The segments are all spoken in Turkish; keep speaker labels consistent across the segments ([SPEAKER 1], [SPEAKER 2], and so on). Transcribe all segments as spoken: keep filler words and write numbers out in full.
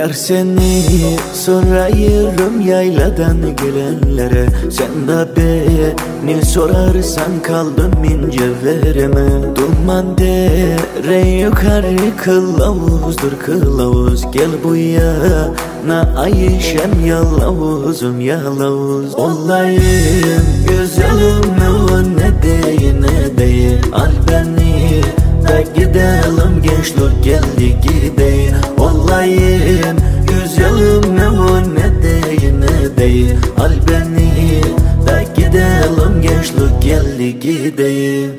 [SPEAKER 1] Yar seni sorayım yayladan gelenlere, sen de beni sorarsan kaldım ince vereme. Duman dere yukarı kılavuzdur kılavuz, gel bu yana Ayşem yalavuzum yalavuz. Olayım güzelim ne değil ne değil, al beni da gidelim gençlik geldi gidelim. Olayım güzelim ne değil ne değil, al beni da gidelim gençlik geldi gidelim.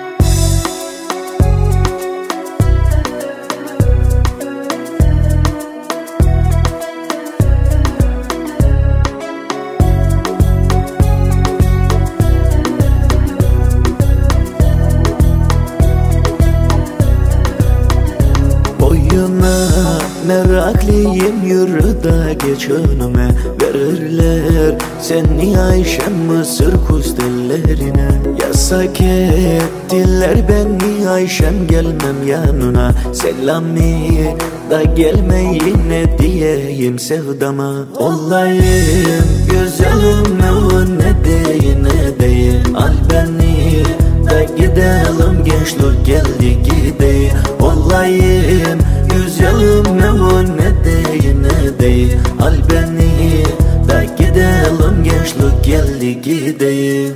[SPEAKER 1] Meraklıyım yürü da geç önüme, verirler seni Ayşem Mısır kustellerine. Yasak ettiler beni Ayşem gelmem yanına, selami da gelme yine diyeyim sevdama. Olayım güzelim ne değil ne değil, al beni da gidelim gençlik geldi gidelim. Olayım güzelim ne değil ne değil, al beni da gidelim gençlik geldi gidelim.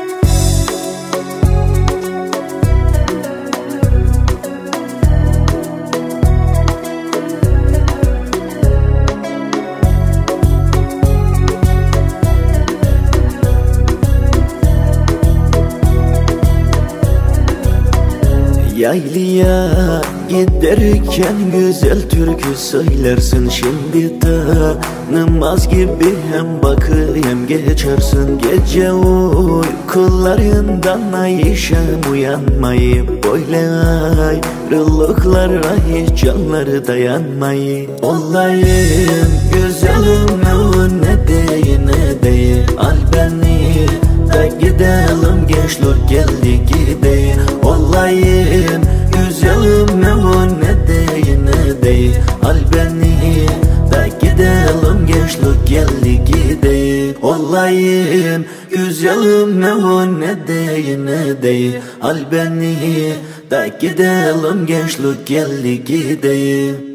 [SPEAKER 1] Yaylıya giderken güzel türkü söylersin, şimdi tanımaz gibi hem bakır hem geçersin. Gece uykularından Ayşem uyanmayıp, böyle ayrılıklara hiç canları dayanmayı. Olayım güzelim ne değil ne değil, al beni da gidelim gençlik geldi gidelim. Olayım güzelim ne değil ne değil, al beni da gidelim gençlik geldi gidelim. Olayım güzelim ne değil ne değil, al beni da gidelim gençlik geldi gidelim.